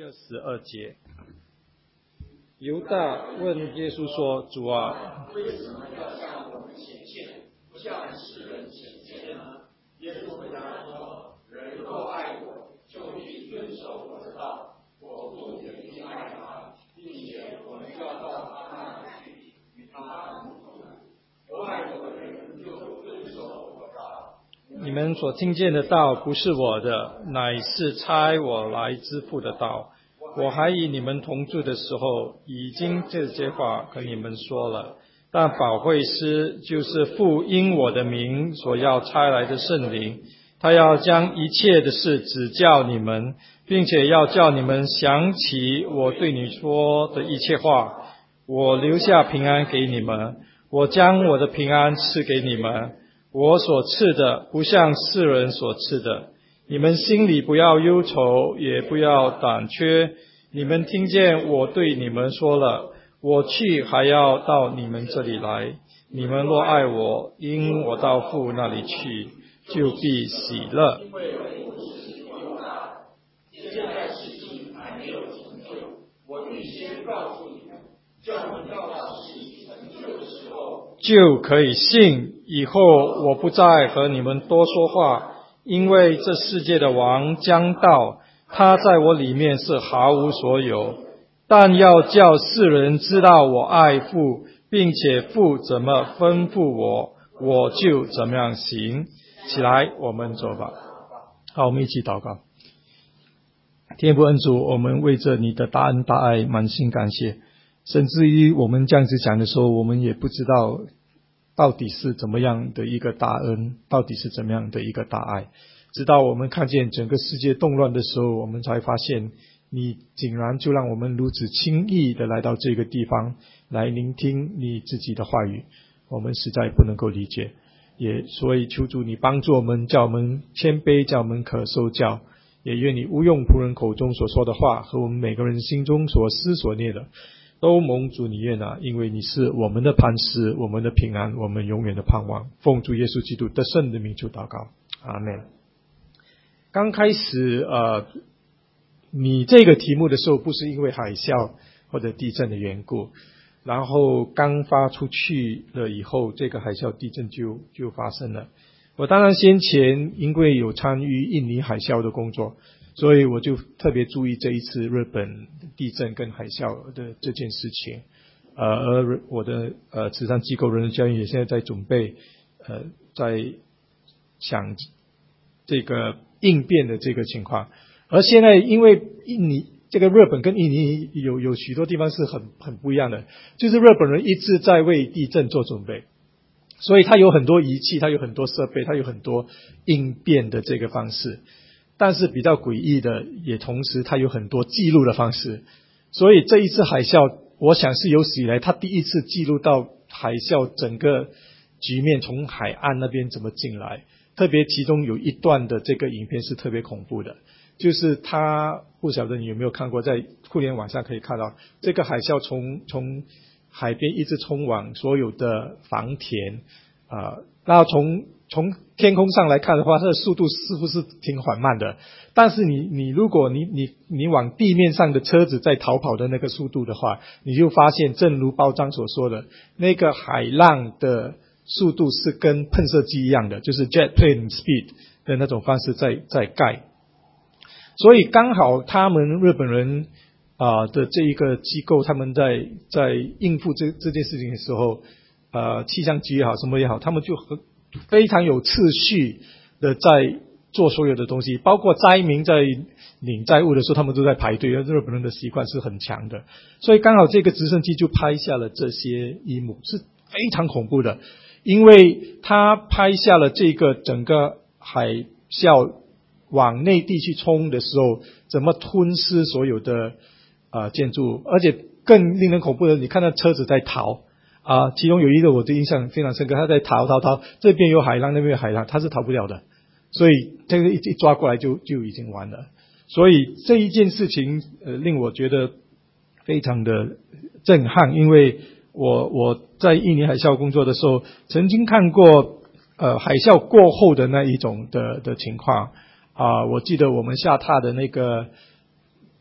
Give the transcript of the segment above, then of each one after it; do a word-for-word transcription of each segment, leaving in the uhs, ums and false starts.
第二十二节，犹大问耶稣说：“主啊， 为什么要向我们显现，不向世人显现呢？”耶稣回答说：“人若爱我，就必遵守我的道，我父也必爱他，并且我们要到他那里去，与他同住。我爱我的人就遵守我的道。” 你们所听见的道不是我的，乃是差我来之父的道。我还与你们同住的时候，已经这些话跟你们说了。但保惠师就是父因我的名所要差来的圣灵，他要将一切的事指教你们，并且要叫你们想起我对你说的一切话。我留下平安给你们，我将我的平安赐给你们。我所赐的不像世人所赐的，你们心里不要忧愁，也不要胆怯。你们听见我对你们说了，我去还要到你们这里来。你们若爱我，因我到父那里去，就必喜乐。 因为我是犹大，现在事情还没有成就，我预先告诉你们，叫你们到事情成就的时候， 就可以信。以后我不再和你们多说话，因为这世界的王将到，他在我里面是毫无所有。但要叫世人知道我爱父，并且父怎么吩咐我，我就怎么样行。起来，我们走吧。好，我们一起祷告。天父恩主，我们为着你的大恩大爱满心感谢，甚至于我们这样子讲的时候，我们也不知道到底是怎么样的一个大恩，到底是怎么样的一个大爱。直到我们看见整个世界动乱的时候，我们才发现你竟然就让我们如此轻易的来到这个地方，来聆听你自己的话语，我们实在不能够理解。也所以求主你帮助我们，叫我们谦卑，叫我们可受教。也愿你无用仆人口中所说的话和我们每个人心中所思所念的都蒙主你悦纳，因为你是我们的磐石，我们的平安，我们永远的盼望。奉主耶稣基督得胜的名求祷告，阿们。刚开始呃，你这个题目的时候，不是因为海啸或者地震的缘故，然后刚发出去了以后，这个海啸地震就就发生了。我当然先前因为有参与印尼海啸的工作，所以我就特别注意这一次日本地震跟海啸的这件事情。呃，而我的呃慈善机构人人教育也现在在准备，呃，在想这个应变的这个情况。而现在因为印尼这个日本跟印尼有有许多地方是很很不一样的，就是日本人一直在为地震做准备。所以它有很多仪器，它有很多设备，它有很多应变的这个方式。但是比较诡异的，也同时它有很多记录的方式。所以这一次海啸，我想是有史以来它第一次记录到海啸整个局面从海岸那边怎么进来。特别其中有一段的这个影片是特别恐怖的，就是它不晓得你有没有看过，在互联网上可以看到这个海啸从从海边一直冲往所有的房田啊、呃，然后从从天空上来看的话，它的速度似乎是挺缓慢的。但是你你如果你你你往地面上的车子在逃跑的那个速度的话，你就发现，正如报章所说的，那个海浪的速度是跟喷射机一样的，就是 jet plane speed 的那种方式在在盖。所以刚好他们日本人啊、呃、的这一个机构，他们在在应付这这件事情的时候，呃，气象局也好，什么也好，他们就很非常有秩序的在做所有的东西，包括灾民在领债务的时候，他们都在排队。日本人的习惯是很强的，所以刚好这个直升机就拍下了这些一幕，是非常恐怖的，因为他拍下了这个整个海啸往内地去冲的时候，怎么吞噬所有的啊、呃、建筑，而且更令人恐怖的，你看到车子在逃啊、呃，其中有一个我的印象非常深刻，他在逃逃逃，这边有海浪，那边有海浪，他是逃不了的，所以这个一一抓过来就就已经完了。所以这一件事情呃令我觉得非常的震撼，因为我我在印尼海啸工作的时候，曾经看过呃海啸过后的那一种的的情况。啊、呃，我记得我们下榻的那个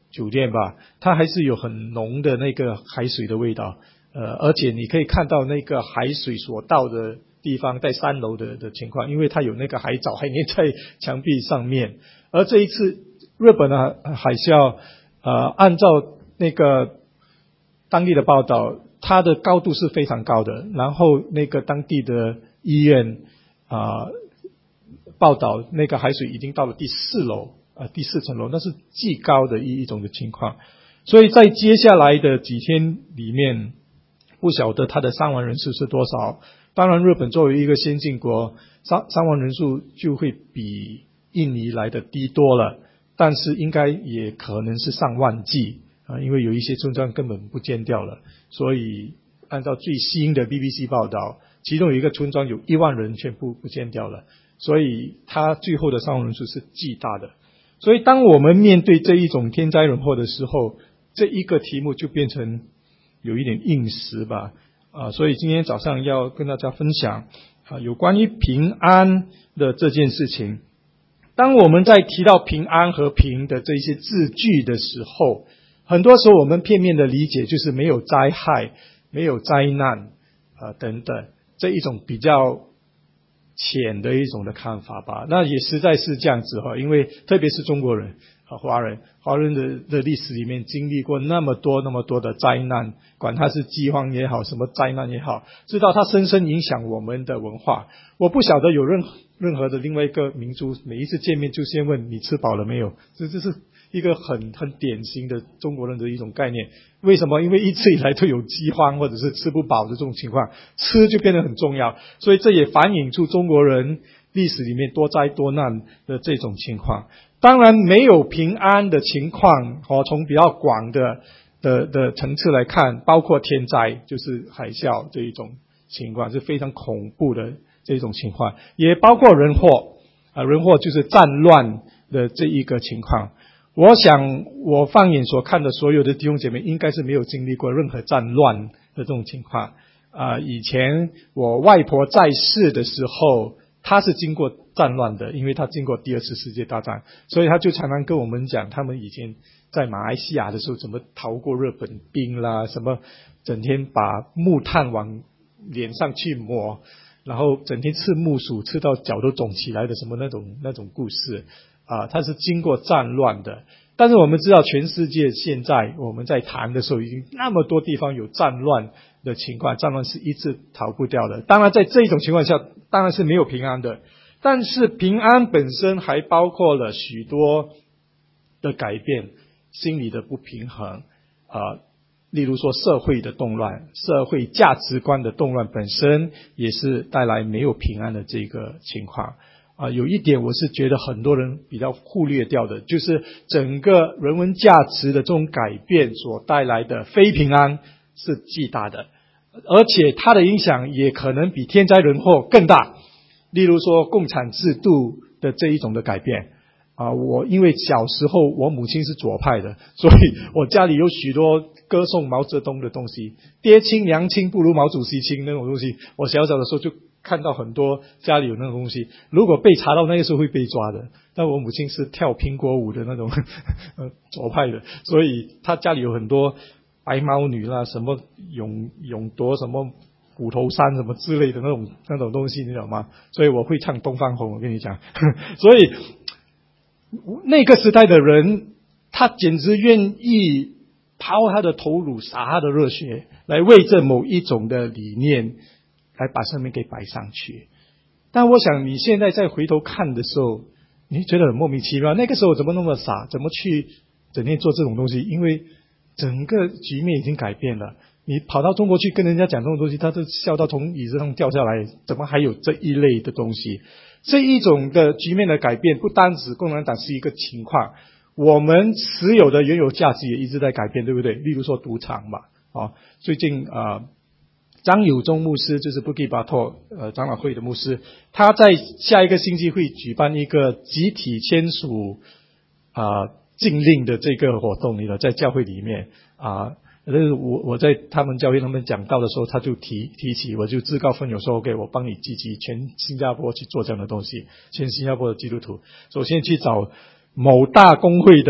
酒店吧，它还是有很浓的那个海水的味道，呃，而且你可以看到那个海水所到的地方在三楼的的情况，因为它有那个海藻还粘在墙壁上面。而这一次日本的海啸，呃，按照那个当地的报道，它的高度是非常高的，然后那个当地的医院啊、呃、报道那个海水已经到了第四楼啊、呃、第四层楼，那是极高的一一种的情况。所以在接下来的几天里面，不晓得它的伤亡人数是多少。当然日本作为一个先进国，伤伤亡人数就会比印尼来的低多了，但是应该也可能是上万计啊，因为有一些村庄根本不见掉了。所以按照最新的 B B C 报道，其中有一个村庄有一万人全部不见掉了，所以它最后的伤亡人数是巨大的。所以当我们面对这一种天灾人祸的时候，这一个题目就变成有一点应时吧啊，所以今天早上要跟大家分享啊有关于平安的这件事情。当我们在提到平安和平的这些字句的时候，很多时候我们片面的理解就是没有灾害、没有灾难啊等等这一种比较浅的一种的看法吧。那也实在是这样子哈，因为特别是中国人啊，华人，华人的的历史里面经历过那么多那么多的灾难，管它是饥荒也好，什么灾难也好，知道它深深影响我们的文化。我不晓得有任任何的另外一个民族，每一次见面就先问你吃饱了没有，这这是一个很很典型的中国人的一种概念。为什么？因为一直以来都有饥荒或者是吃不饱的这种情况，吃就变得很重要，所以这也反映出中国人历史里面多灾多难的这种情况。当然没有平安的情况，哦，从比较广的的的层次来看，包括天灾，就是海啸这一种情况是非常恐怖的这种情况，也包括人祸啊，人祸就是战乱的这一个情况。我想我放眼所看的所有的弟兄姐妹应该是没有经历过任何战乱的这种情况啊、呃。以前我外婆在世的时候，她是经过战乱的，因为她经过第二次世界大战，所以她就常常跟我们讲他们以前在马来西亚的时候怎么逃过日本兵啦，什么整天把木炭往脸上去抹，然后整天吃木薯吃到脚都肿起来的什么那种那种故事啊，它是经过战乱的。但是我们知道全世界现在我们在谈的时候，已经那么多地方有战乱的情况，战乱是一直逃不掉的。当然在这一种情况下当然是没有平安的，但是平安本身还包括了许多的改变，心理的不平衡啊，例如说社会的动乱，社会价值观的动乱本身也是带来没有平安的这个情况啊。有一点我是觉得很多人比较忽略掉的，就是整个人文价值的这种改变所带来的非平安是巨大的，而且它的影响也可能比天灾人祸更大。例如说共产制度的这一种的改变啊，我因为小时候我母亲是左派的，所以我家里有许多歌颂毛泽东的东西，爹亲娘亲不如毛主席亲那种东西，我小小的时候就看到很多家里有那种东西，如果被查到那个时候会被抓的。但我母亲是跳苹果舞的那种呃左派的，所以她家里有很多白毛女啦，什么勇勇夺什么骨头山什么之类的那种那种东西，你知道吗？所以我会唱东方红，我跟你讲所以那个时代的人，他简直愿意抛他的头颅，洒他的热血，来为这某一种的理念来把生命给摆上去。但我想你现在再回头看的时候，你觉得很莫名其妙，那个时候怎么那么傻，怎么去整天做这种东西？因为整个局面已经改变了，你跑到中国去跟人家讲这种东西，他都笑到从椅子上掉下来，怎么还有这一类的东西？这一种的局面的改变，不单指共产党是一个情况，我们持有的原有价值也一直在改变，对不对？例如说赌场嘛，啊，最近啊、呃，张友忠牧师就是布基巴托呃长老会的牧师，他在下一个星期会举办一个集体签署啊、呃、禁令的这个活动，你了在教会里面啊。呃，我我在他们教会他们讲道的时候，他就提提起，我就自告奋勇说 OK， 我帮你集集全新加坡去做这样的东西，全新加坡的基督徒，首先去找某大公会的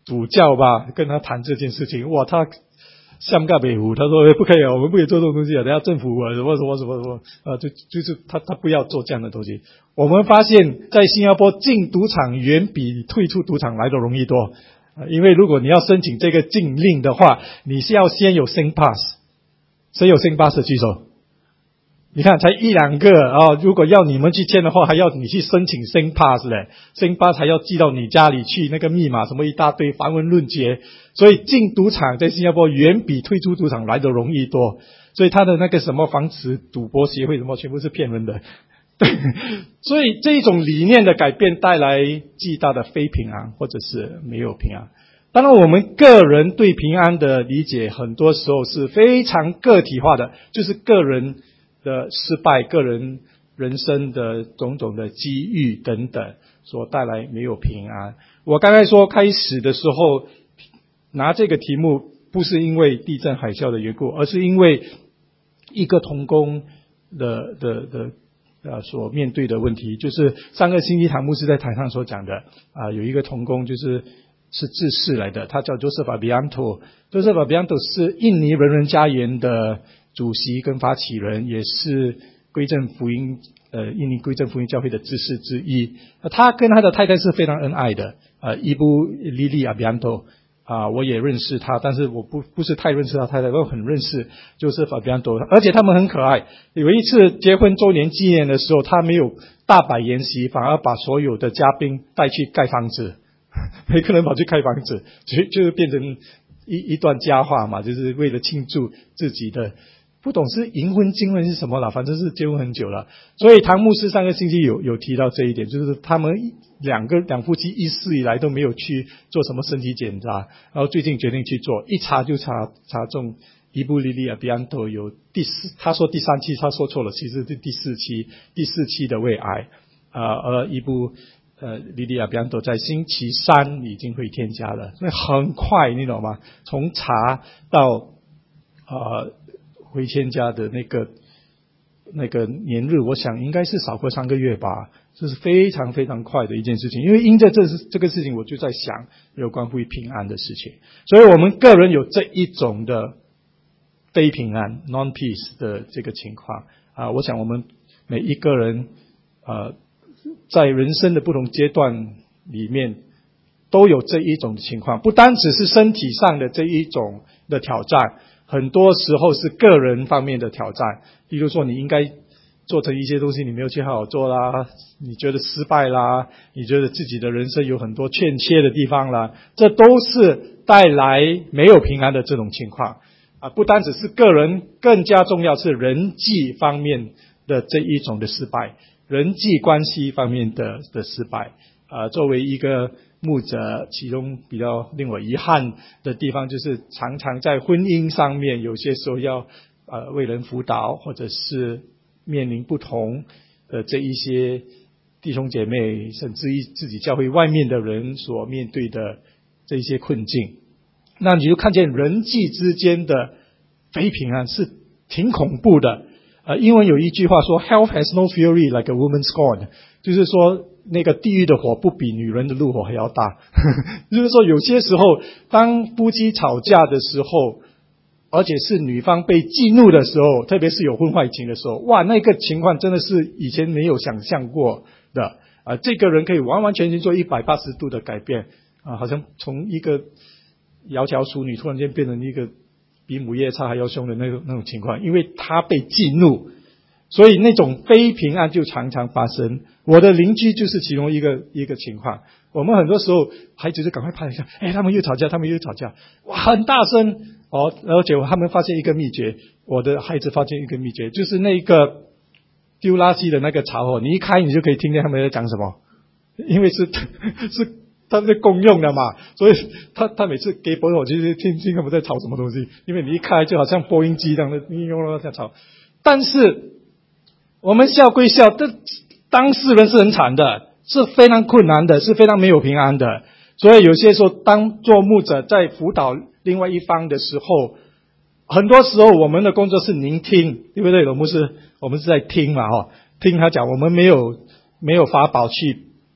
主教吧跟他谈这件事情，哇，他像个北湖，他说、欸、不可以啊，我们不可以做这种东西啊，等下政府啊什么什么什么什么啊，就就是他他不要做这样的东西。我们发现，在新加坡进赌场远比退出赌场来的容易多，啊，因为如果你要申请这个禁令的话，你是要先有 Sing Pass， 谁有 Sing Pass 的举手？你看才一两个啊！如果要你们去签的话，还要你去申请 Sing Pass 嘞 ，Sing Pass 还要寄到你家里去，那个密码什么一大堆，繁文缛节。所以进赌场在新加坡远比退出赌场来的容易多。所以他的那个什么防止赌博协会什么全部是骗人的。对，所以这种理念的改变带来极大的非平安，或者是没有平安。当然我们个人对平安的理解很多时候是非常个体化的，就是个人的失败，个人人生的种种的机遇等等所带来没有平安。我刚才说开始的时候拿这个题目不是因为地震海啸的缘故，而是因为一个同工的的的呃所面对的问题，就是上个星期唐牧师在台上所讲的啊、呃，有一个同工就是是智士来的，他叫 Joseph Abianto。Joseph Abianto 是印尼人人家园的主席跟发起人，也是归正福音呃印尼归正福音教会的执事之一。他跟他的太太是非常恩爱的，呃伊布莉莉阿比安多啊，我也认识他，但是我不不是太认识他太太，我很认识就是法比安多，而且他们很可爱。有一次结婚周年纪念的时候，他没有大摆筵席，反而把所有的嘉宾带去盖房子，每个人跑去盖房子，就就变成一一段佳话嘛，就是为了庆祝自己的。不懂是银婚金婚是什么啦，反正是结婚很久了。所以唐牧师上个星期有有提到这一点，就是他们两个两夫妻一世以来都没有去做什么身体检查，然后最近决定去做，一查就查查中伊布莉莉亚比安多有第四，他说第三期，他说错了，其实是第四期，第四期的胃癌啊，而伊布呃莉莉亚比安多在星期三已经回天家了，那很快你懂吗？从查到呃。回天家的那个那个年日，我想应该是少过三个月吧，这是非常非常快的一件事情。因为因着这这个事情，我就在想有关乎于平安的事情，所以我们个人有这一种的非平安 non peace 的这个情况啊，我想我们每一个人呃在人生的不同阶段里面都有这一种情况，不单只是身体上的这一种的挑战。很多时候是个人方面的挑战，比如说你应该做成一些东西，你没有去好好做啦，你觉得失败啦，你觉得自己的人生有很多欠缺的地方啦，这都是带来没有平安的这种情况啊！不单只是个人，更加重要是人际方面的这一种的失败，人际关系方面的的失败啊！作为一个牧者，其中比较令我遗憾的地方，就是常常在婚姻上面，有些时候要呃为人辅导，或者是面临不同的这一些弟兄姐妹，甚至于自己教会外面的人所面对的这一些困境。那你就看见人际之间的非平安是挺恐怖的。呃，英文有一句话说 ，Hell has no fury like a woman's scorn， 就是说。那个地狱的火不比女人的怒火还要大就是说有些时候当夫妻吵架的时候，而且是女方被激怒的时候，特别是有婚外情的时候，哇，那个情况真的是以前没有想象过的啊、呃！这个人可以完完全全做一百八十度的改变啊、呃，好像从一个窈窕淑女突然间变成一个比母夜叉还要凶的那种那种情况，因为他被激怒，所以那种非平安就常常发生。我的邻居就是其中一个一个情况。我们很多时候孩子就赶快拍一下，哎，他们又吵架，他们又吵架，哇，很大声哦！而且他们发现一个秘诀，我的孩子发现一个秘诀，就是那个丢垃圾的那个槽哦，你一开你就可以听见他们在讲什么，因为是是他们公用的嘛，所以他他每次给播我就是听听他们在吵什么东西，因为你一开就好像播音机这样的，你用了在吵。但是我们笑归笑，这当事人是很惨的，是非常困难的，是非常没有平安的。所以有些时候当做牧者在辅导另外一方的时候，很多时候我们的工作是聆听，对不对？我们是我们是在听嘛，哦，听他讲，我们没有没有法宝去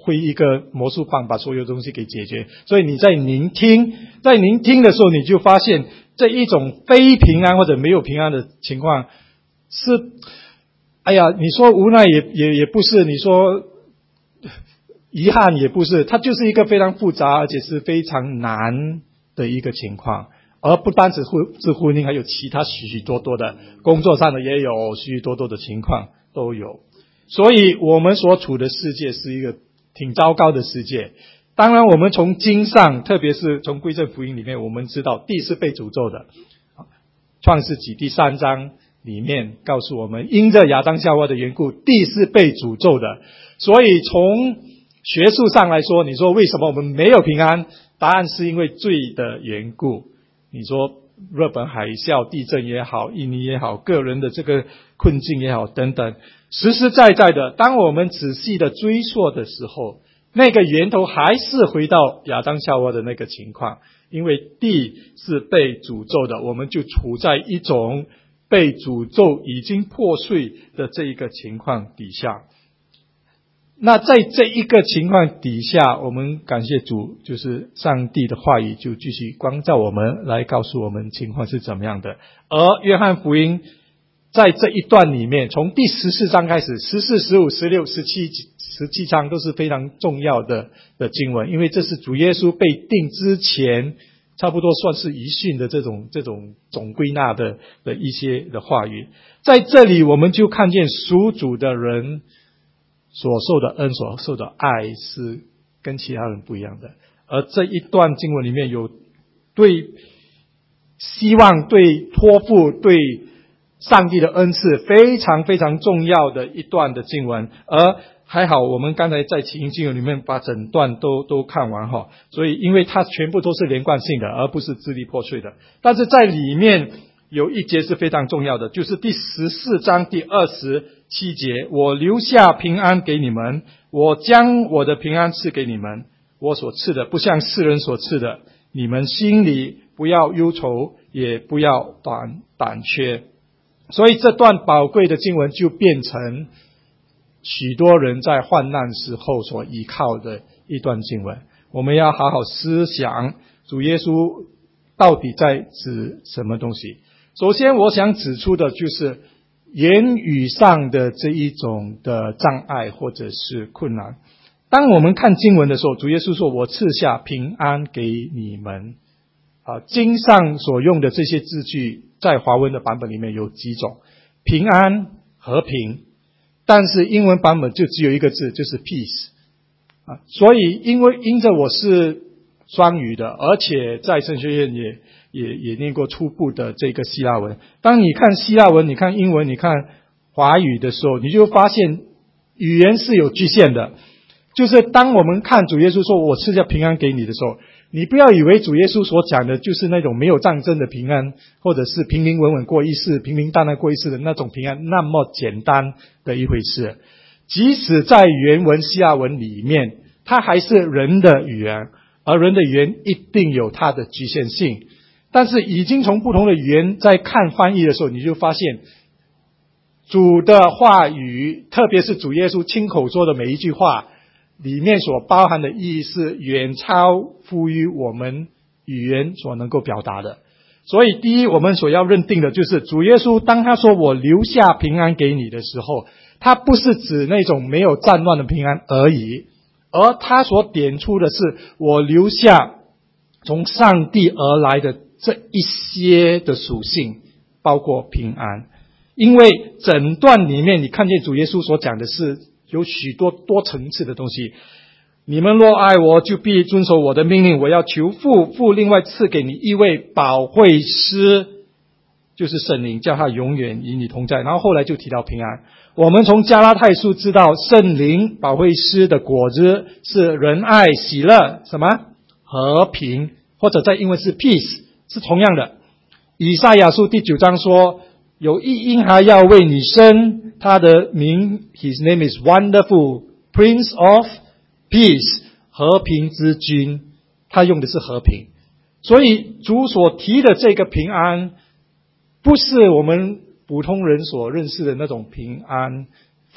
挥一个魔术棒把所有东西给解决。所以你在聆听，在聆听的时候，你就发现这一种非平安或者没有平安的情况是，哎呀，你说无奈也也也不是，你说遗憾也不是，它就是一个非常复杂而且是非常难的一个情况。而不单只是婚姻，还有其他许许多多的工作上的也有许许多多的情况都有。所以我们所处的世界是一个挺糟糕的世界。当然我们从经上，特别是从归正福音里面，我们知道地是被诅咒的。创世纪第三章里面告诉我们，因着亚当夏娃的缘故，地是被诅咒的。所以从学术上来说，你说为什么我们没有平安？答案是因为罪的缘故。你说日本海啸、地震也好，印尼也好，个人的这个困境也好等等，实实在在的，当我们仔细的追溯的时候，那个源头还是回到亚当夏娃的那个情况。因为地是被诅咒的，我们就处在一种被诅咒已经破碎的这一个情况底下。那在这一个情况底下，我们感谢主，就是上帝的话语就继续光照我们，来告诉我们情况是怎么样的。而约翰福音在这一段里面，从第十四章开始，十四、十五、十六、十七、十七章都是非常重要的的经文，因为这是主耶稣被定之前，差不多算是遗训的这种这种总归纳的的一些的话语。在这里我们就看见属主的人所受的恩，所受的爱是跟其他人不一样的。而这一段经文里面有对希望、对托付、对上帝的恩赐非常非常重要的一段的经文。而还好我们刚才在起因经文里面把整段都都看完哈，所以因为它全部都是连贯性的，而不是支离破碎的。但是在里面有一节是非常重要的，就是第十四章第二十七节，我留下平安给你们，我将我的平安赐给你们，我所赐的不像世人所赐的，你们心里不要忧愁，也不要胆胆怯。所以这段宝贵的经文就变成许多人在患难时候所依靠的一段经文。我们要好好思想主耶稣到底在指什么东西。首先我想指出的就是言语上的这一种的障碍或者是困难。当我们看经文的时候，主耶稣说我赐下平安给你们啊，经上所用的这些字句在华文的版本里面有几种，平安、和平，但是英文版本就只有一个字，就是 peace 啊。所以因为因着我是双语的，而且在神学院也也也念过初步的这个希腊文，当你看希腊文，你看英文，你看华语的时候，你就发现语言是有局限的。就是当我们看主耶稣说我赐下平安给你的时候，你不要以为主耶稣所讲的就是那种没有战争的平安，或者是平平稳稳过一世、平平淡淡过一世的那种平安那么简单的一回事。即使在原文希腊文里面，它还是人的语言，而人的语言一定有它的局限性。但是已经从不同的语言在看翻译的时候，你就发现主的话语，特别是主耶稣亲口说的每一句话里面所包含的意义是远超乎于我们语言所能够表达的。所以第一，我们所要认定的就是主耶稣当他说我留下平安给你的时候，他不是指那种没有战乱的平安而已，而他所点出的是我留下从上帝而来的这一些的属性，包括平安。因为整段里面你看见主耶稣所讲的是有许多多层次的东西。你们若爱我，就必遵守我的命令，我要求父，父另外赐给你一位保惠师，就是圣灵，叫他永远与你同在。然后后来就提到平安。我们从加拉太书知道圣灵保惠师的果子是仁爱、喜乐，什么？和平，或者在英文是 peace， 是同样的。以赛亚书第九章说有一婴孩要为你生，他的名 His name is Wonderful Prince of Peace， 和平之君，他用的是和平。所以主所提的这个平安不是我们普通人所认识的那种平安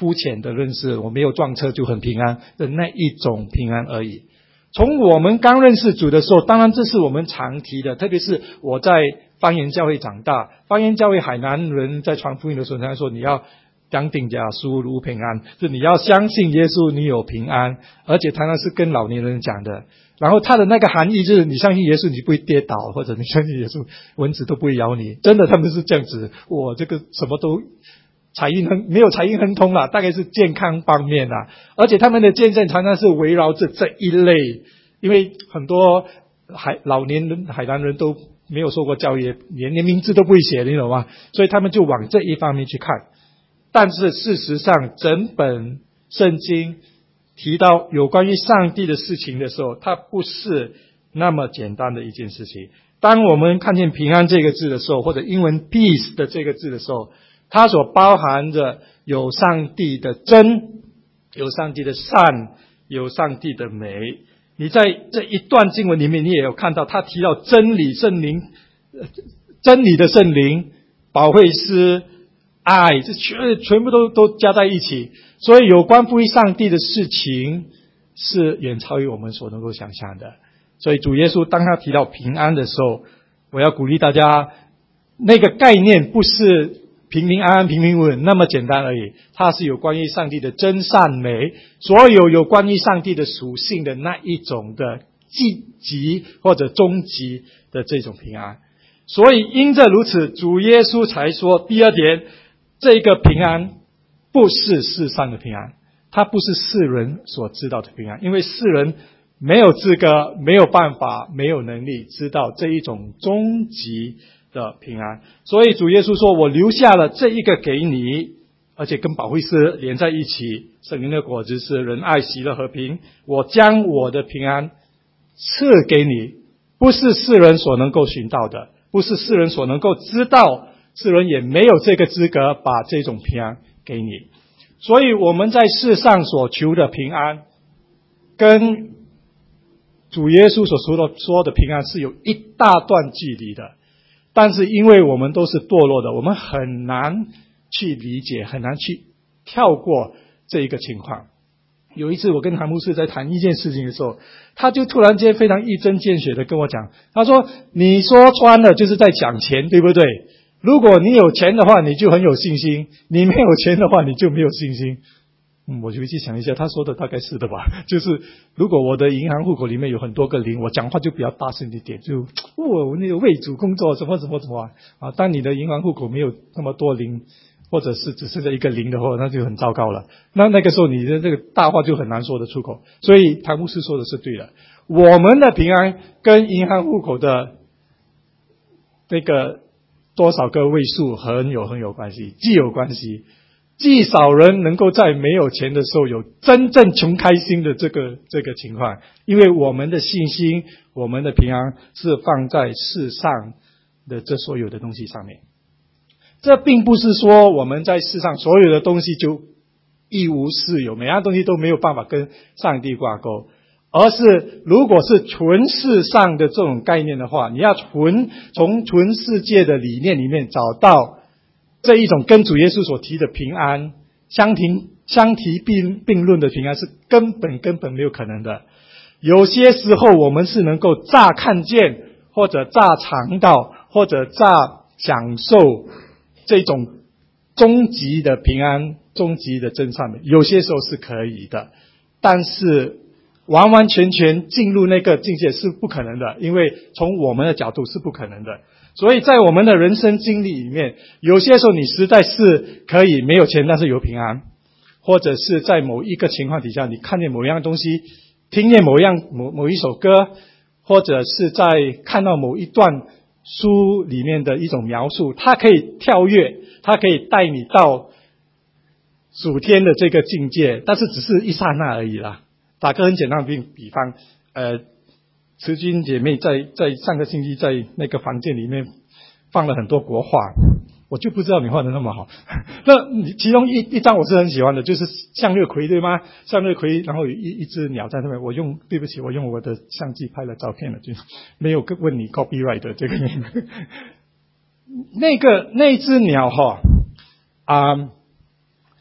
肤浅的认识，我没有撞车就很平安的那一种平安而已。从我们刚认识主的时候，当然这是我们常提的，特别是我在方言教会长大，方言教会海南人在传福音的时候，他说你要讲顶假书如平安，就你要相信耶稣，你有平安，而且常常是跟老年人讲的。然后他的那个含义就是你相信耶稣你不会跌倒，或者你相信耶稣蚊子都不会咬你，真的他们是这样子。我这个什么都财运亨没有财运亨通啦，大概是健康方面啦，而且他们的见证常常是围绕着这一类，因为很多海老年人海南人都没有受过教育，连连名字都不会写，你懂吗？所以他们就往这一方面去看。但是事实上整本圣经提到有关于上帝的事情的时候，它不是那么简单的一件事情。当我们看见平安这个字的时候，或者英文 peace 的这个字的时候，它所包含着有上帝的真，有上帝的善，有上帝的美。你在这一段经文里面你也有看到，他提到真理圣灵，真理的圣灵，保惠师，爱，这全全部都都加在一起。所以有关乎于上帝的事情是远超于我们所能够想象的。所以主耶稣当他提到平安的时候，我要鼓励大家，那个概念不是平平安安平平稳稳那么简单而已，它是有关于上帝的真善美，所有有关于上帝的属性的那一种的积极或者终极的这种平安。所以因着如此，主耶稣才说第二点，这个平安不是世上的平安，它不是世人所知道的平安，因为世人没有资格，没有办法，没有能力知道这一种终极的平安。所以主耶稣说，我留下了这一个给你，而且跟保惠师连在一起，圣灵的果子是仁爱喜乐和平，我将我的平安赐给你，不是世人所能够寻到的，不是世人所能够知道，世人也没有这个资格把这种平安给你。所以我们在世上所求的平安，跟主耶稣所说的说的平安是有一大段距离的。但是因为我们都是堕落的，我们很难去理解，很难去跳过这一个情况。有一次我跟韩牧师在谈一件事情的时候，他就突然间非常一针见血的跟我讲，他说你说穿了就是在讲钱，对不对？如果你有钱的话你就很有信心，你没有钱的话你就没有信心。嗯，我就去想一下，他说的大概是的吧，就是如果我的银行户口里面有很多个零，我讲话就比较大声一点，就我那个为主工作什么什么什么啊。当你的银行户口没有那么多零，或者是只剩下一个零的话，那就很糟糕了。那那个时候你的这个大话就很难说得出口。所以谭牧师说的是对的，我们的平安跟银行户口的那个多少个位数很有很有关系，既有关系。既少人能够在没有钱的时候有真正穷开心的这个这个情况，因为我们的信心，我们的平安是放在世上的这所有的东西上面。这并不是说我们在世上所有的东西就一无是有，每样东西都没有办法跟上帝挂钩，而是如果是纯世上的这种概念的话，你要纯从纯世界的理念里面找到这一种跟主耶稣所提的平安相提相提并并论的平安是根本根本没有可能的。有些时候我们是能够乍看见，或者乍尝到，或者乍享受这种终极的平安，终极的真善美，有些时候是可以的，但是完完全全进入那个境界是不可能的，因为从我们的角度是不可能的。所以在我们的人生经历里面，有些时候你实在是可以没有钱但是有平安，或者是在某一个情况底下你看见某一样东西，听见某一样某某一首歌，或者是在看到某一段书里面的一种描述，它可以跳跃，它可以带你到属天的这个境界，但是只是一刹那而已啦。打个很简单的比比方，呃慈君姐妹在在上个星期在那个房间里面放了很多国画，我就不知道你画的那么好。那其中一一张我是很喜欢的，就是向日葵，对吗？向日葵，然后有一一只鸟在那边。我用对不起，我用我的相机拍了照片了，就没有问你 copyright 的这个那个那只鸟哈啊、嗯，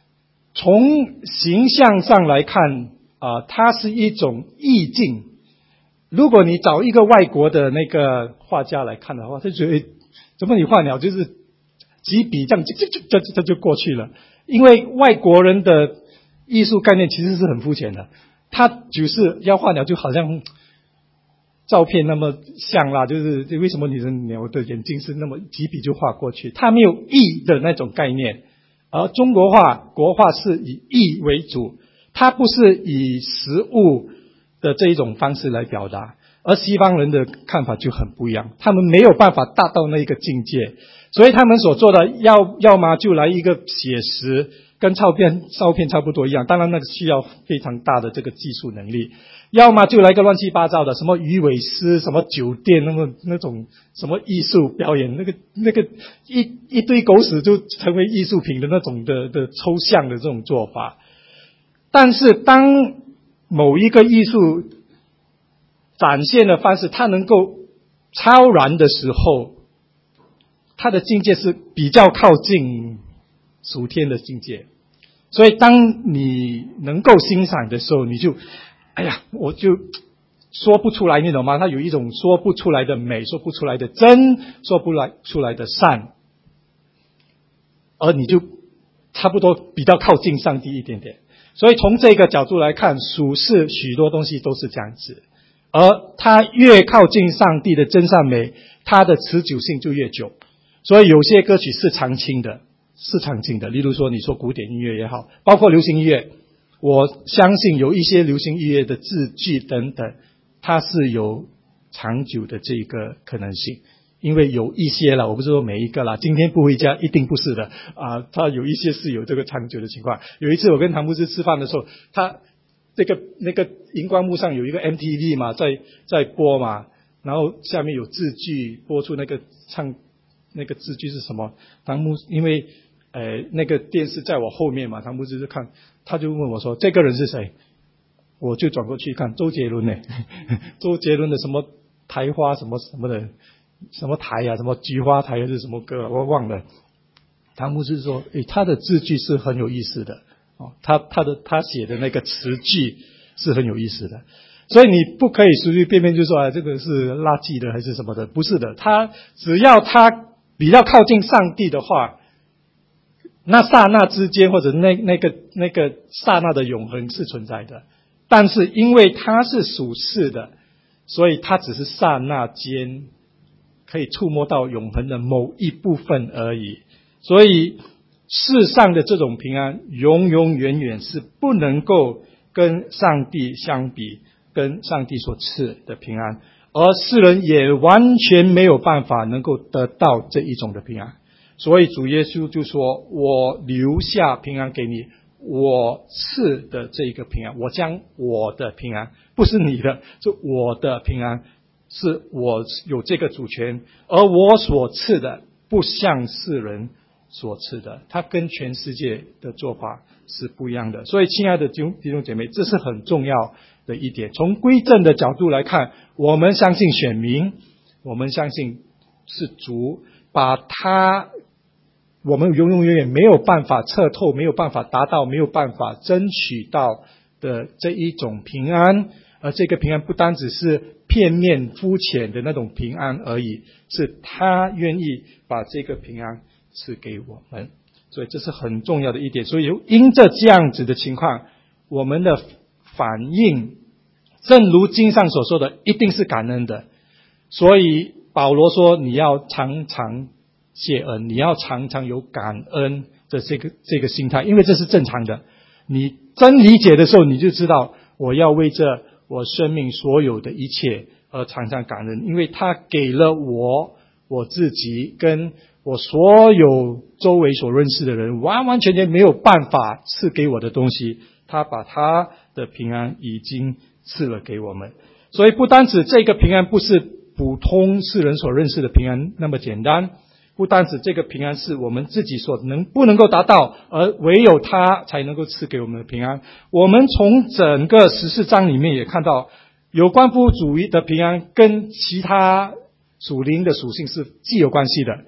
从形象上来看啊、呃，它是一种意境。如果你找一个外国的那个画家来看的话，他就觉得怎么你画鸟就是几笔这样就就就就就就过去了。因为外国人的艺术概念其实是很肤浅的，他就是要画鸟就好像照片那么像啦，就是为什么你的鸟的眼睛是那么几笔就画过去，他没有意的那种概念。而中国画国画是以意为主，它不是以实物的这一种方式来表达，而西方人的看法就很不一样，他们没有办法达到那个境界，所以他们所做的要要么就来一个写实，跟照片照片差不多一样，当然那个需要非常大的这个技术能力，要么就来个乱七八糟的，什么鱼尾狮，什么酒店，那么那种什么艺术表演，那个那个一一堆狗屎就成为艺术品的那种的的抽象的这种做法。但是当某一个艺术展现的方式它能够超然的时候，它的境界是比较靠近属天的境界。所以当你能够欣赏的时候，你就哎呀，我就说不出来，你懂吗？它有一种说不出来的美，说不出来的真，说不来出来的善，而你就差不多比较靠近上帝一点点。所以从这个角度来看，属世许多东西都是这样子，而它越靠近上帝的真善美，它的持久性就越久。所以有些歌曲是常青的，是常青的，例如说你说古典音乐也好，包括流行音乐，我相信有一些流行音乐的字句等等，它是有长久的这个可能性。因为有一些啦，我不是说每一个啦，今天不回家一定不是的啊，他有一些是有这个长久的情况。有一次我跟唐牧师吃饭的时候，他这个那个荧光幕上有一个 M T V 嘛，在在播嘛，然后下面有字句，播出那个唱那个字句是什么？唐牧因为呃那个电视在我后面嘛，唐牧师就看，他就问我说这个人是谁？我就转过去看周杰伦呢，周杰伦的什么台花什么什么的。什么台啊，什么菊花台还是什么歌，我忘了。唐牧师说，诶，他的字句是很有意思的，哦，他他的他写的那个词句是很有意思的，所以你不可以随随便便就说啊，这个是垃圾的还是什么的，不是的，他只要他比较靠近上帝的话，那刹那之间或者那那个那个刹那的永恒是存在的，但是因为他是属世的，所以他只是刹那间可以触摸到永恒的某一部分而已，所以世上的这种平安永永远远是不能够跟上帝相比，跟上帝所赐的平安，而世人也完全没有办法能够得到这一种的平安。所以主耶稣就说，我留下平安给你，我赐的这个平安，我将我的平安，不是你的，是我的平安，是我有这个主权，而我所赐的不像世人所赐的，它跟全世界的做法是不一样的。所以亲爱的弟兄姐妹，这是很重要的一点。从归正的角度来看，我们相信选民，我们相信是主把他我们永永远远没有办法测透，没有办法达到，没有办法争取到的这一种平安，而这个平安不单只是片面肤浅的那种平安而已，是他愿意把这个平安赐给我们，所以这是很重要的一点。所以因着这样子的情况，我们的反应正如经上所说的，一定是感恩的。所以保罗说，你要常常谢恩，你要常常有感恩的这个这个心态，因为这是正常的。你真理解的时候，你就知道我要为这我生命所有的一切而常常感恩，因为他给了我我自己跟我所有周围所认识的人完完全全没有办法赐给我的东西，他把他的平安已经赐了给我们。所以不单止这个平安不是普通世人所认识的平安那么简单，不单止这个平安是我们自己所能不能够达到，而唯有他才能够赐给我们的平安。我们从整个十四章里面也看到，有关乎主的平安跟其他属灵的属性是既有关系的。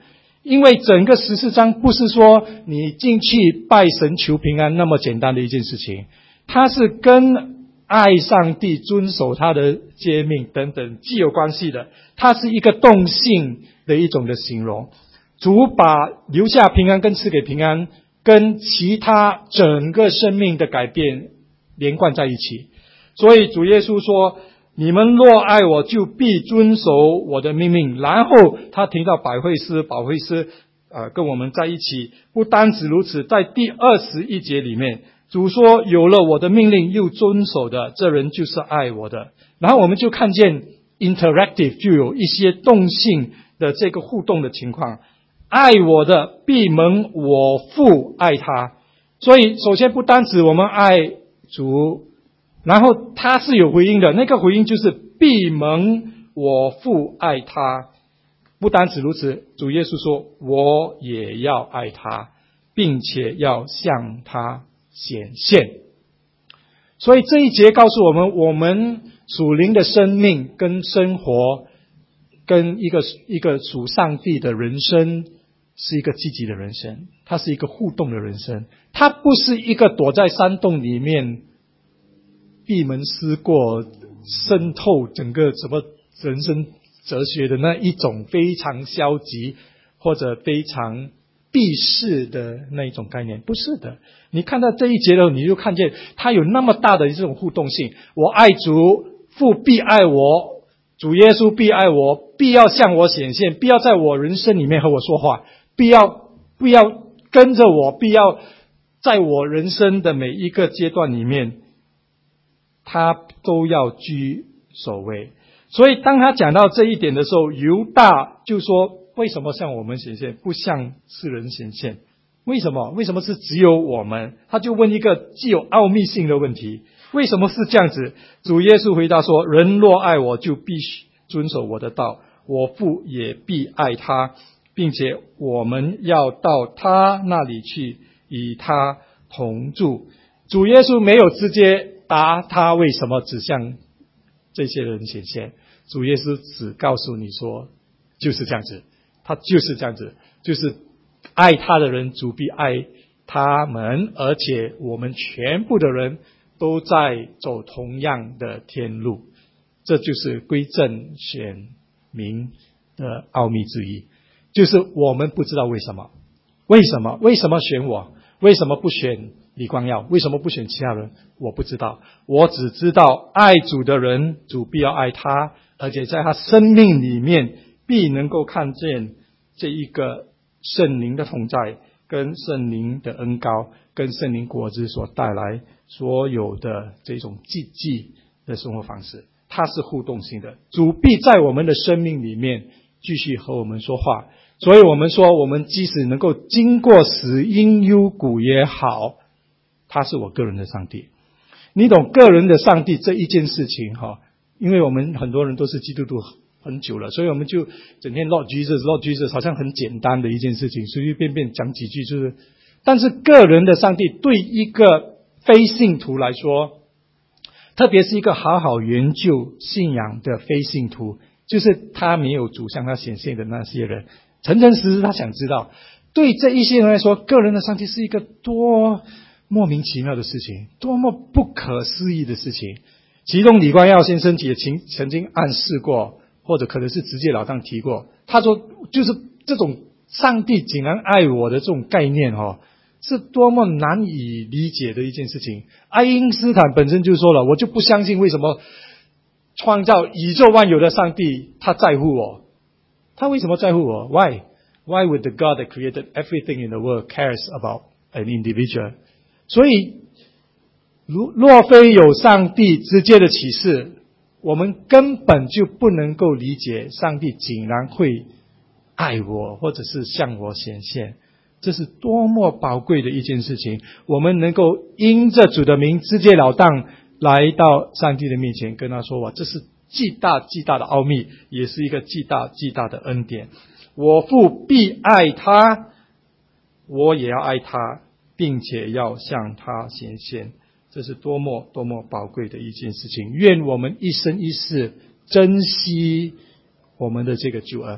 因为整个十四章不是说你进去拜神求平安那么简单的一件事情，它是跟爱上帝、遵守他的诫命等等既有关系的，它是一个动性的一种的形容。主把留下平安跟赐给平安跟其他整个生命的改变连贯在一起。所以主耶稣说，你们若爱我，就必遵守我的命令。然后他提到百会师、保惠师呃，跟我们在一起。不单止如此，在第二十一节里面，主说有了我的命令又遵守的，这人就是爱我的。然后我们就看见 interactive 就有一些动性的这个互动的情况。爱我的必蒙我父爱他。所以首先不单止我们爱主，然后他是有回应的，那个回应就是必蒙我父爱他。不单止如此，主耶稣说我也要爱他，并且要向他显现。所以这一节告诉我们，我们属灵的生命跟生活跟一个一个属上帝的人生是一个积极的人生，它是一个互动的人生，它不是一个躲在山洞里面闭门思过渗透整个什么人生哲学的那一种非常消极或者非常避世的那一种概念。不是的，你看到这一节的时候，你就看见它有那么大的这种互动性。我爱主，父必爱我，主耶稣必爱我，必要向我显现，必要在我人生里面和我说话，必要必要跟着我，必要在我人生的每一个阶段里面，他都要居首位。所以当他讲到这一点的时候，犹大就说，为什么向我们显现，不向世人显现？为什么？为什么是只有我们？他就问一个既有奥秘性的问题，为什么是这样子？主耶稣回答说，人若爱我，就必须遵守我的道，我父也必爱他，并且我们要到他那里去，与他同住。主耶稣没有直接答他为什么只向这些人显现，主耶稣只告诉你说就是这样子，他就是这样子，就是爱他的人主必爱他们，而且我们全部的人都在走同样的天路。这就是归正选民的奥秘之一，就是我们不知道为什么为什么为什么选我，为什么不选李光耀，为什么不选其他人，我不知道。我只知道爱主的人主必要爱他，而且在他生命里面必能够看见这一个圣灵的同在，跟圣灵的恩膏，跟圣灵果子所带来所有的这种积极的生活方式。它是互动性的，主必在我们的生命里面继续和我们说话。所以我们说，我们即使能够经过死荫幽谷也好，他是我个人的上帝。你懂个人的上帝这一件事情哈？因为我们很多人都是基督徒很久了，所以我们就整天 Lord Jesus Lord Jesus 好像很简单的一件事情，随随便便讲几句就是。但是个人的上帝对一个非信徒来说，特别是一个好好研究信仰的非信徒，就是他没有主向他显现的那些人，诚诚实实他想知道，对这一些人来说，个人的上帝是一个多莫名其妙的事情，多么不可思议的事情。其中李光耀先生也曾经暗示过，或者可能是直接老当提过，他说就是这种上帝竟然爱我的这种概念哦，是多么难以理解的一件事情。爱因斯坦本身就说了，我就不相信为什么创造宇宙万有的上帝他在乎我，他为什么在乎我？ Why? Why would the God that created everything in the world cares about an individual? 所以若非有上帝直接的启示，我们根本就不能够理解上帝竟然会爱我，或者是向我显现。这是多么宝贵的一件事情，我们能够因着主的名直截了当来到上帝的面前跟他说话，这是极大极大的奥秘，也是一个极大极大的恩典。我父必爱他，我也要爱他，并且要向他显现。这是多么多么宝贵的一件事情。愿我们一生一世珍惜我们的这个救恩，不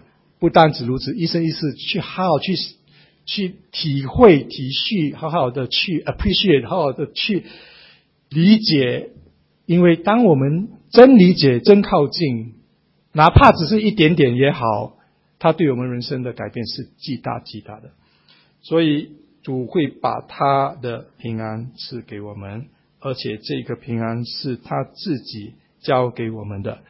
不单止如此，一生一世去好好去去体会、体恤，好好的去 appreciate， 好好的去理解。因为当我们真理解、真靠近，哪怕只是一点点也好，它对我们人生的改变是极大极大的。所以主会把他的平安赐给我们，而且这个平安是他自己交给我们的。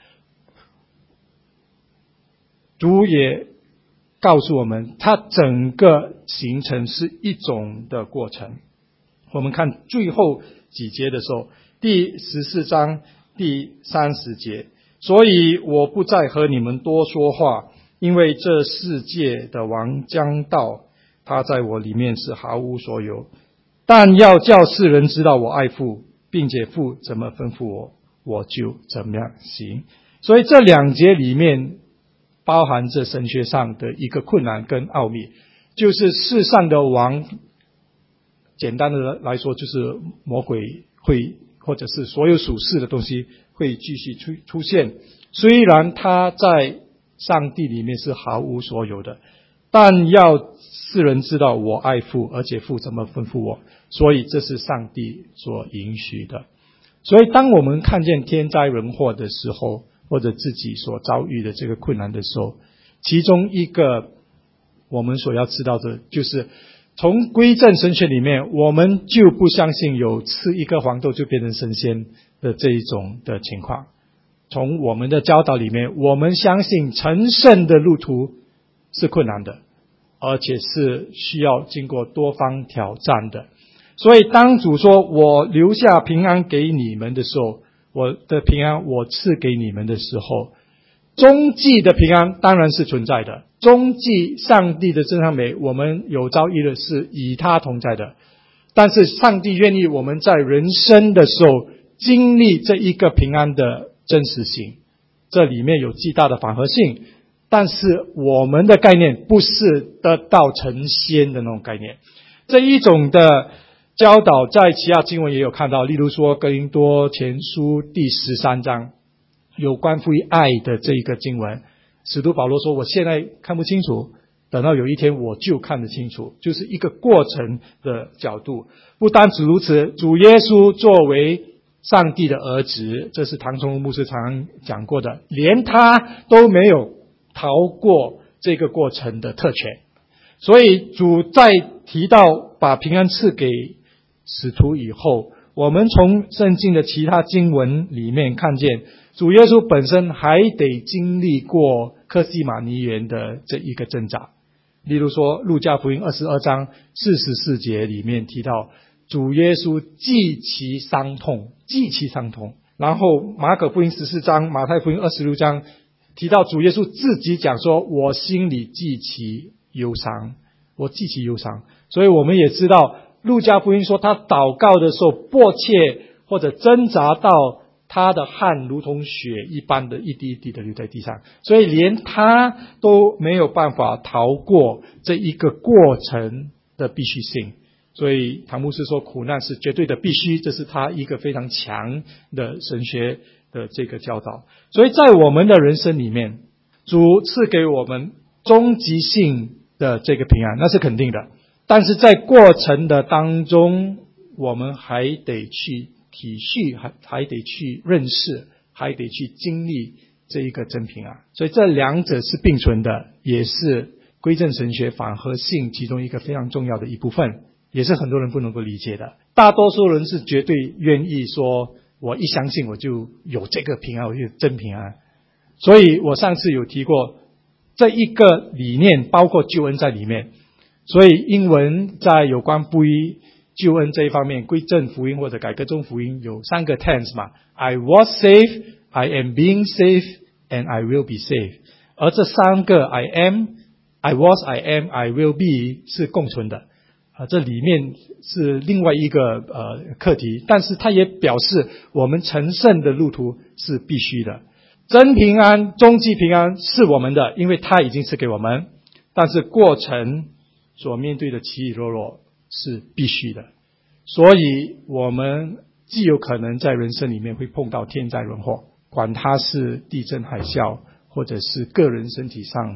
主也告诉我们，他整个行程是一种的过程。我们看最后几节的时候，第十四章第三十节，所以我不再和你们多说话，因为这世界的王将到，他在我里面是毫无所有，但要叫世人知道我爱父，并且父怎么吩咐我，我就怎么样行。所以这两节里面包含着神学上的一个困难跟奥秘，就是世上的王，简单的来说就是魔鬼会，或者是所有属世的东西会继续出出现。虽然他在上帝里面是毫无所有的，但要世人知道我爱父，而且父怎么吩咐我，所以这是上帝所允许的。所以当我们看见天灾人祸的时候，或者自己所遭遇的这个困难的时候，其中一个我们所要知道的就是从归正神学里面，我们就不相信有吃一个黄豆就变成神仙的这一种的情况。从我们的教导里面，我们相信成圣的路途是困难的，而且是需要经过多方挑战的。所以当主说我留下平安给你们的时候，我的平安我赐给你们的时候，终极的平安当然是存在的，终极上帝的真善美我们有朝一日是与他同在的。但是上帝愿意我们在人生的时候经历这一个平安的真实性，这里面有极大的反合性，但是我们的概念不是得到成仙的那种概念。这一种的教导在其他经文也有看到，例如说哥林多前书第十三章有关乎于爱的这一个经文，使徒保罗说我现在看不清楚，等到有一天我就看得清楚，就是一个过程的角度。不单止如此，主耶稣作为上帝的儿子，这是唐崇牧师常常讲过的，连他都没有逃过这个过程的特权。所以主在提到把平安赐给使徒以后，我们从圣经的其他经文里面看见，主耶稣本身还得经历过客西马尼园的这一个挣扎。例如说路加福音二十二章四十四节里面提到主耶稣极其伤痛，极其伤痛。然后马可福音十四章、马太福音二十六章提到主耶稣自己讲说我心里极其忧伤，我极其忧伤。所以我们也知道路加福音说他祷告的时候迫切或者挣扎到他的汗如同血一般的一滴一滴的流在地上，所以连他都没有办法逃过这一个过程的必须性。所以唐牧师说苦难是绝对的必须，这是他一个非常强的神学的这个教导。所以在我们的人生里面，主赐给我们终极性的这个平安，那是肯定的。但是在过程的当中，我们还得去体恤，还还得去认识，还得去经历这一个真平安。所以这两者是并存的，也是归正神学反合性其中一个非常重要的一部分，也是很多人不能够理解的。大多数人是绝对愿意说我一相信我就有这个平安，我就有真平安。所以我上次有提过这一个理念包括救恩在里面。所以英文在有关不义救恩这一方面，归正福音或者改革宗福音有三个 tense 嘛， I was saved, I am being saved, and I will be saved。 而这三个 I am, I was, I am, I will be 是共存的。啊，这里面是另外一个呃课题，但是它也表示我们成圣的路途是必须的。真平安、终极平安是我们的，因为它已经是给我们，但是过程所面对的起起落落是必须的。所以我们既有可能在人生里面会碰到天灾人祸，管它是地震海啸，或者是个人身体上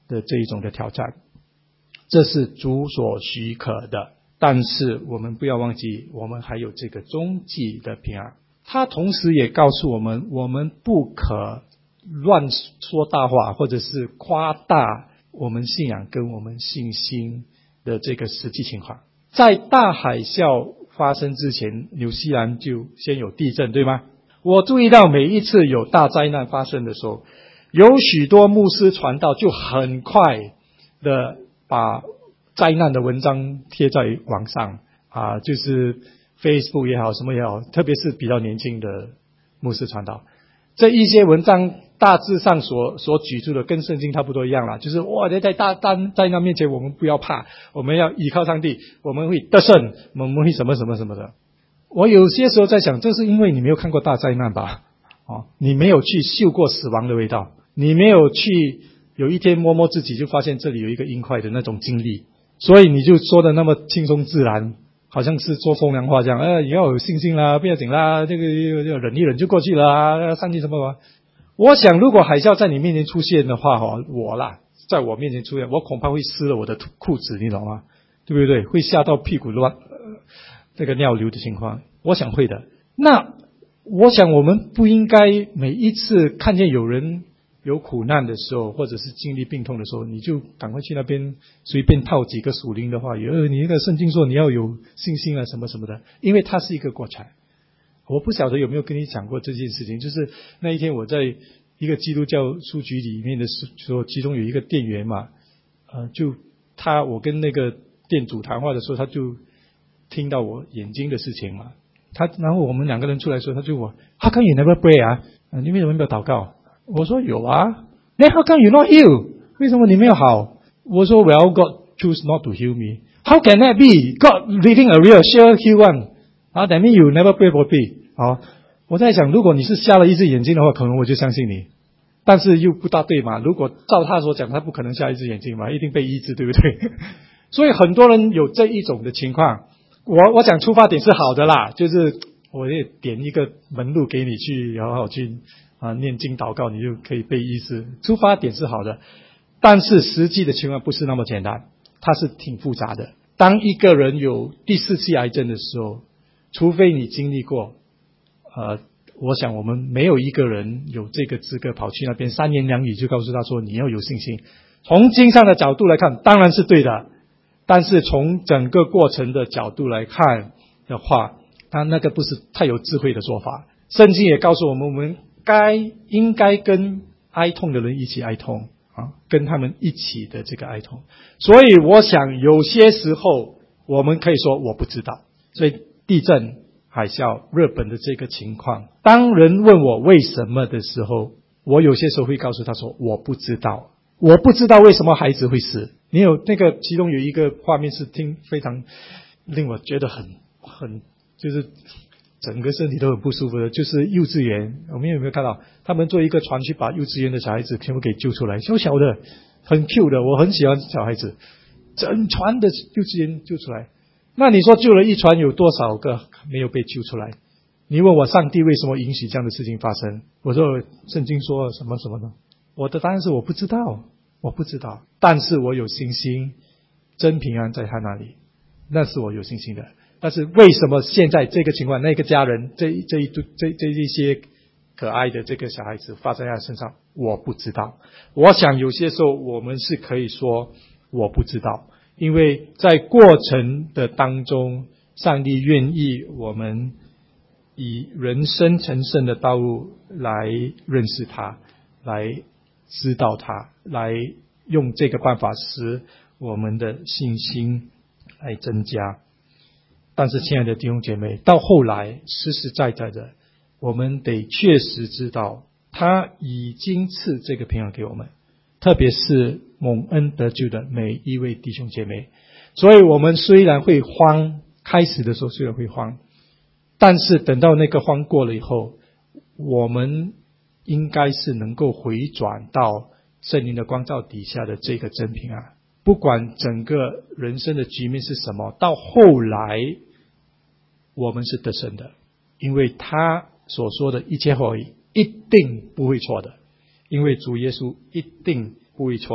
的这一种的挑战，这是主所许可的。但是我们不要忘记，我们还有这个终极的平安。他同时也告诉我们，我们不可乱说大话，或者是夸大我们信仰跟我们信心的这个实际情况。在大海啸发生之前，纽西兰就先有地震，对吗？我注意到每一次有大灾难发生的时候，有许多牧师传道就很快的把灾难的文章贴在网上啊，就是 Facebook 也好，什么也好，特别是比较年轻的牧师传道，这一些文章大致上所所举出的跟圣经差不多一样啦，就是哇，在大大灾难面前我们不要怕，我们要依靠上帝，我们会得胜，我们会什么什么什么的。我有些时候在想，这是因为你没有看过大灾难吧？哦，你没有去嗅过死亡的味道，你没有去有一天摸摸自己就发现这里有一个硬块的那种经历，所以你就说的那么轻松自然，好像是说风凉话这样。呃，你要有信心啦，不要紧啦，这个忍一忍就过去了啊，上帝什么嘛？我想，如果海啸在你面前出现的话，哈，我啦，在我面前出现，我恐怕会湿了我的裤子，你懂吗？对不对？会吓到屁股乱，呃、这个尿流的情况，我想会的。那我想我们不应该每一次看见有人有苦难的时候，或者是经历病痛的时候，你就赶快去那边随便套几个属灵的话语，呃，你那个圣经说你要有信心啊，什么什么的，因为它是一个过程。我不晓得有没有跟你讲过这件事情，就是那一天我在一个基督教书局里面的时候，其中有一个店员嘛，呃，就他我跟那个店主谈话的时候，他就听到我眼睛的事情嘛，他然后我们两个人出来说，他就我 How come you never pray 啊？呃、你为什么没有祷告？我说有啊。Then how come you not heal？ 为什么你没有好？我说 Well, God choose not to heal me. How can that be? God living a real sure heal one. 啊 that means you never pray for me. 好，我在想，如果你是瞎了一只眼睛的话，可能我就相信你。但是又不大对嘛，如果照他所讲，他不可能瞎一只眼睛嘛，一定被医治，对不对？所以很多人有这一种的情况。我我讲出发点是好的啦，就是我也点一个门路给你去好好去啊念经祷告，你就可以被医治。出发点是好的，但是实际的情况不是那么简单，它是挺复杂的。当一个人有第四期癌症的时候，除非你经历过，呃，我想我们没有一个人有这个资格跑去那边三言两语就告诉他说你要有信心。从经上的角度来看，当然是对的。但是从整个过程的角度来看的话，他那个不是太有智慧的做法。圣经也告诉我们，我们该应该跟哀痛的人一起哀痛啊，跟他们一起的这个哀痛。所以我想有些时候我们可以说我不知道。所以地震、海啸、日本的这个情况，当人问我为什么的时候，我有些时候会告诉他说我不知道。我不知道为什么孩子会死。你有那个其中有一个画面是听非常令我觉得很很就是整个身体都很不舒服的，就是幼稚园，我们有没有看到他们坐一个船去把幼稚园的小孩子全部给救出来，小小的很 Q 的，我很喜欢小孩子，整船的幼稚园救出来。那你说救了一船有多少个没有被救出来？你问我上帝为什么允许这样的事情发生？我说圣经说什么什么呢？我的答案是我不知道，我不知道，但是我有信心，真平安在他那里，那是我有信心的。但是为什么现在这个情况，那个家人这这一这这一些可爱的这个小孩子发生在他身上，我不知道。我想有些时候我们是可以说我不知道，因为在过程的当中，上帝愿意我们以人生成圣的道路来认识他，来知道他，来用这个办法使我们的信心来增加。但是亲爱的弟兄姐妹，到后来实实在在的，我们得确实知道他已经赐这个平安给我们，特别是蒙恩得救的每一位弟兄姐妹。所以我们虽然会慌，开始的时候虽然会慌，但是等到那个慌过了以后，我们应该是能够回转到圣灵的光照底下的这个真平安。不管整个人生的局面是什么，到后来我们是得胜的，因为他所说的一切话语一定不会错的，因为主耶稣一定不会错的。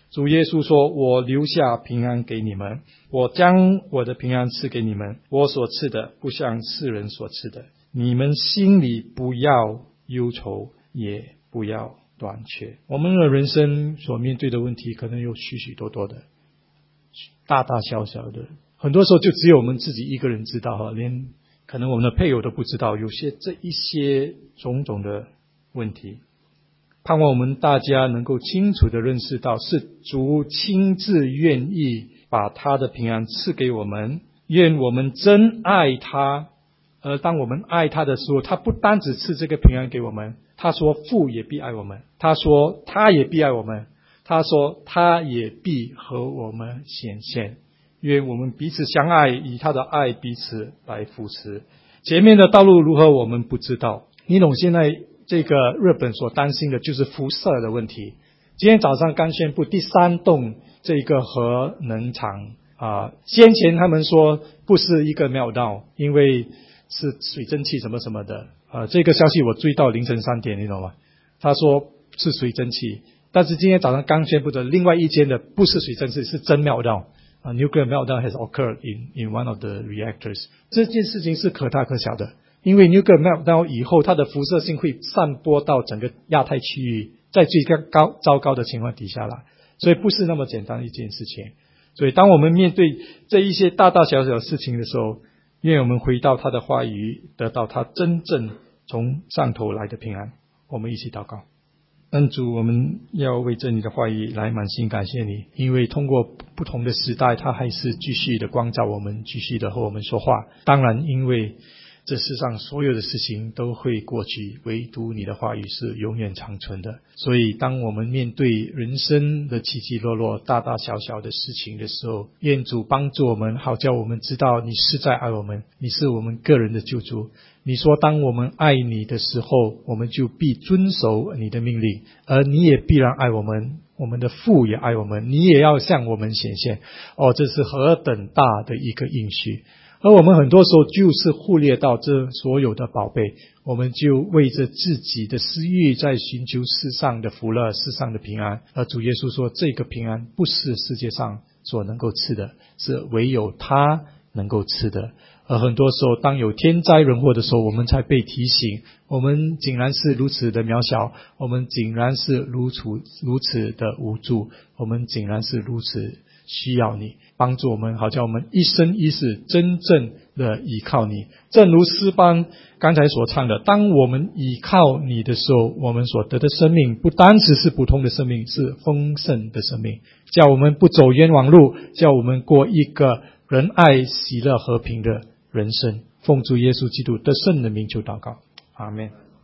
主耶稣说，我留下平安给你们，我将我的平安赐给你们，我所赐的不像世人所赐的，你们心里不要忧愁，也不要短缺。我们的人生所面对的问题可能有许许多多的，大大小小的，很多时候就只有我们自己一个人知道，连可能我们的配偶都不知道，有些这一些种种的问题，盼望我们大家能够清楚地认识到，是主亲自愿意把他的平安赐给我们，愿我们真爱他。而当我们爱他的时候，他不单只赐这个平安给我们，他说父也必爱我们，他说他也必爱我们，他说他也必和我们显现。愿我们彼此相爱，以他的爱彼此来扶持。前面的道路如何我们不知道，你懂现在这个日本所担心的就是辐射的问题。今天早上刚宣布第三栋这个核能厂啊，先前他们说不是一个meltdown，因为是水蒸气什么什么的啊，这个消息我追到凌晨三点，你懂吗？他说是水蒸气，但是今天早上刚宣布的另外一间的不是水蒸气，是真meltdown。Uh, nuclear meltdown has occurred in, in one of the reactors. 这件事情是可大可小的，因为 nuclear meltdown 以后，它的辐射性会散播到整个亚太区域，在最高糟糕的情况底下啦，所以不是那么简单的一件事情。所以当我们面对这一些大大小小的事情的时候，愿我们回到他的话语，得到他真正从上头来的平安。我们一起祷告。恩主，我们要为这你的话语来满心感谢你，因为通过不同的时代，它还是继续的光照我们，继续的和我们说话。当然，因为这世上所有的事情都会过去，唯独你的话语是永远长存的。所以当我们面对人生的起起落落，大大小小的事情的时候，愿主帮助我们，好叫我们知道你是在爱我们，你是我们个人的救主。你说当我们爱你的时候，我们就必遵守你的命令，而你也必然爱我们，我们的父也爱我们，你也要向我们显现。哦，这是何等大的一个应许。而我们很多时候就是忽略到这所有的宝贝，我们就为着自己的私欲在寻求世上的福乐，世上的平安。而主耶稣说，这个平安不是世界上所能够赐的，是唯有他能够赐的。而很多时候当有天灾人祸的时候，我们才被提醒，我们竟然是如此的渺小，我们竟然是如此如此的无助，我们竟然是如此需要你帮助我们，好叫我们一生一世真正的依靠你。正如诗班刚才所唱的，当我们依靠你的时候，我们所得的生命不单只是普通的生命，是丰盛的生命，叫我们不走冤枉路，叫我们过一个仁爱喜乐和平的人生。奉主耶稣基督得胜的名求祷告，阿们。